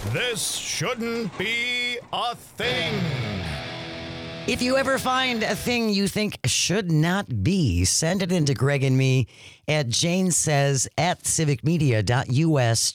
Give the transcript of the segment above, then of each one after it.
This shouldn't be a thing. If you ever find a thing you think should not be, send it in to Greg and me at janesays@civicmedia.us,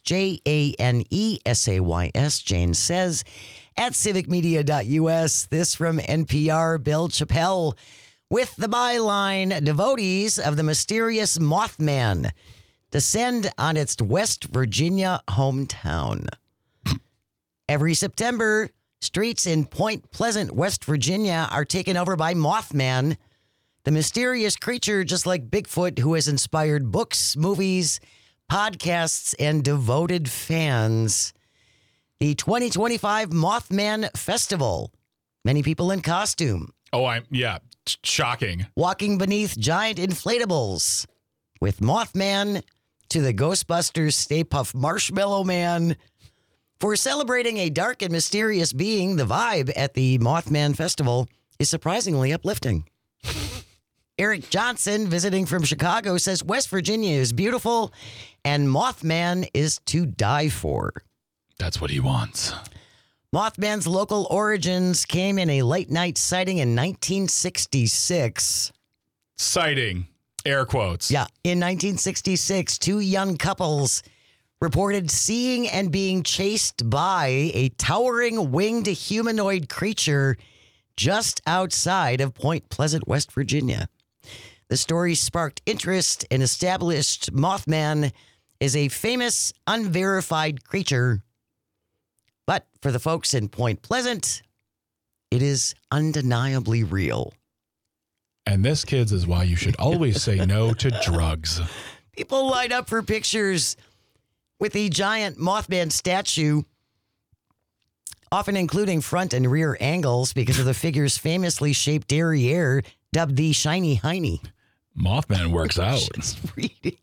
JANESAYS, Jane Says @civicmedia.us. This from NPR, Bill Chappelle with the byline, devotees of the mysterious Mothman descend on its West Virginia hometown. Every September, streets in Point Pleasant, West Virginia are taken over by Mothman, the mysterious creature just like Bigfoot who has inspired books, movies, podcasts, and devoted fans. The 2025 Mothman Festival. Many people in costume. Shocking. Walking beneath giant inflatables. With Mothman to the Ghostbusters Stay Puft Marshmallow Man. For celebrating a dark and mysterious being, the vibe at the Mothman Festival is surprisingly uplifting. Eric Johnson, visiting from Chicago, says West Virginia is beautiful and Mothman is to die for. That's what he wants. Mothman's local origins came in a late-night sighting in 1966. Sighting. Air quotes. Yeah. In 1966, two young couples reported seeing and being chased by a towering winged humanoid creature just outside of Point Pleasant, West Virginia. The story sparked interest and established Mothman as a famous, unverified creature. But for the folks in Point Pleasant, it is undeniably real. And this, kids, is why you should always say no to drugs. People line up for pictures with the giant Mothman statue, often including front and rear angles because of the figure's famously shaped derriere, dubbed the Shiny Hiney. Mothman works out. Just reading.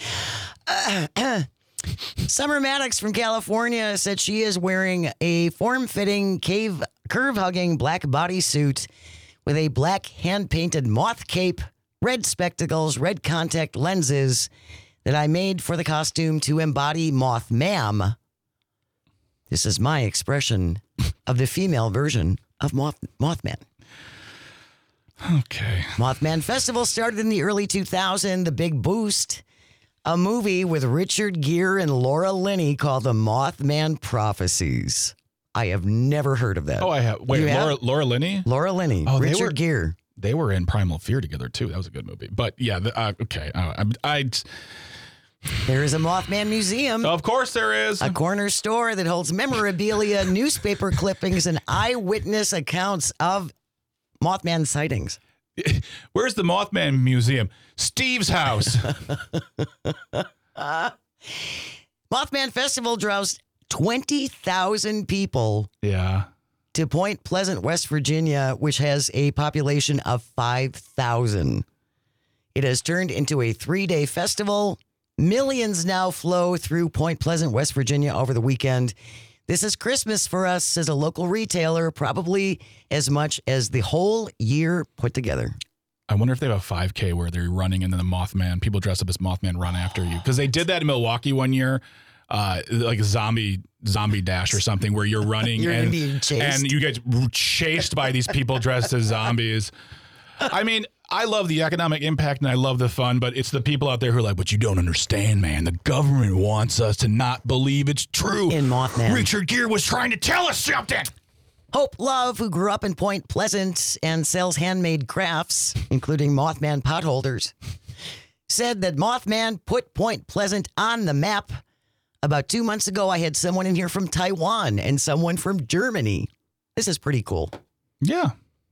Summer Maddox from California said she is wearing a form-fitting, curve-hugging black bodysuit with a black hand-painted moth cape, red spectacles, red contact lenses that I made for the costume to embody Mothmam. This is my expression of the female version of Mothman. Okay. Mothman Festival started in the early 2000s. The Big Boost, a movie with Richard Gere and Laura Linney called The Mothman Prophecies. I have never heard of that. Oh, I have. Wait, Laura Linney? Laura Linney. Oh, Richard Gere. They were in Primal Fear together, too. That was a good movie. But, yeah, okay. There is a Mothman museum. Of course there is. A corner store that holds memorabilia, newspaper clippings, and eyewitness accounts of Mothman sightings. Where's the Mothman Museum? Steve's house. Mothman Festival draws 20,000 people. Yeah. To Point Pleasant, West Virginia, which has a population of 5,000. It has turned into a 3-day festival. Millions now flow through Point Pleasant, West Virginia over the weekend. This is Christmas for us, says a local retailer, probably as much as the whole year put together. I wonder if they have a 5K where they're running and then the Mothman, people dress up as Mothman run after you. Because they did that in Milwaukee one year, like a zombie dash or something where you're running and you get chased by these people dressed as zombies. I mean, I love the economic impact and I love the fun, but it's the people out there who are like, but you don't understand, man. The government wants us to not believe it's true. In Mothman. Richard Gere was trying to tell us something. Hope Love, who grew up in Point Pleasant and sells handmade crafts, including Mothman potholders, said that Mothman put Point Pleasant on the map. About 2 months ago, I had someone in here from Taiwan and someone from Germany. This is pretty cool. Yeah.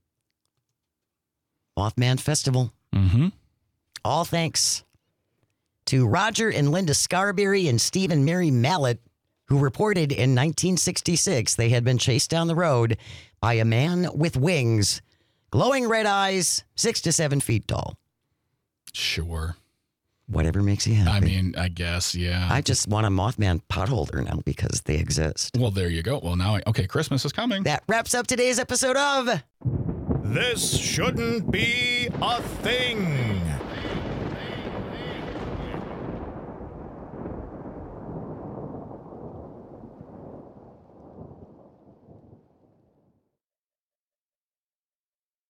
Mothman Festival. Mm-hmm. All thanks to Roger and Linda Scarberry and Steve and Mary Mallet, who reported in 1966 they had been chased down the road by a man with wings, glowing red eyes, 6 to 7 feet tall. Sure. Whatever makes you happy. I mean, I guess, yeah. I just want a Mothman potholder now because they exist. Well, there you go. Well, now, okay, Christmas is coming. That wraps up today's episode of This shouldn't be a thing.